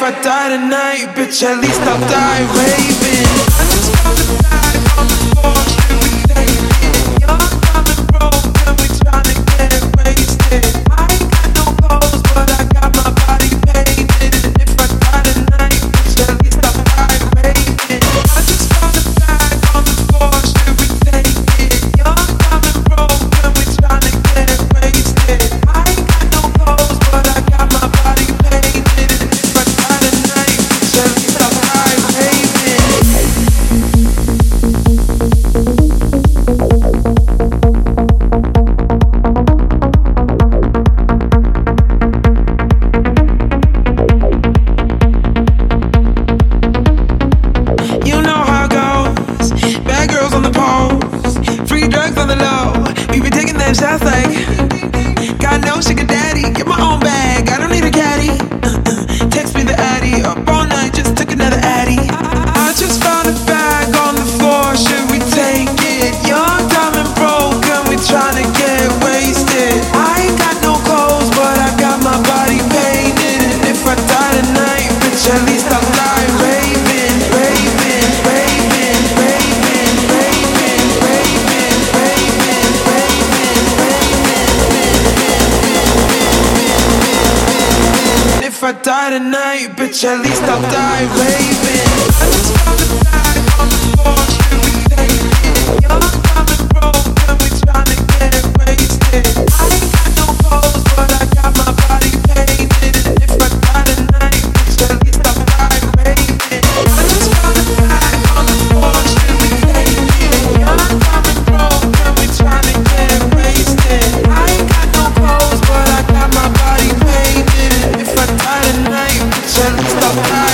I die tonight, bitch, at least I'll die raving. I just found a bag on the floor, should we take it? Young, dumb and broke, and we tryna get wasted. I ain't got no clothes, but I got my body painted. And if I die tonight, bitch, at least I'll die raving. I just found a bag on the floor, should we take it? Young, dumb and broke, and we tryna get wasted. I ain't got no clothes, but I got my body painted. And if I die tonight, bitch, at least I'll die raving. You know how it goes. Bad girls on the poles, free drugs on the low. We be taking them shots like God knows sugar daddy. Get my own bag, I don't need a caddy. Text me the addy. Up all night, just took another addy. I just found a bag on the floor. Should we take it? Young, dumb and broke, and we tryna get wasted. I ain't got no clothes, but I got my body painted. And if I die tonight, bitch, at least I'll die raving, raving, raving, raving, raving, raving, raving, raving, raving. If I die tonight, bitch, at least I'll die raving. I just found a bag on the floor, should we take it? Young, dumb and broke, and we tryna get wasted. I ain't got no clothes, but I got my body painted. And if I die tonight, bitch, at least I'll die raving. I just found a bag on the floor, should we take it? Young, dumb and broke, and we tryna get wasted. I ain't got no clothes, but I got my body painted. And if I die tonight, bitch, at least I'll die.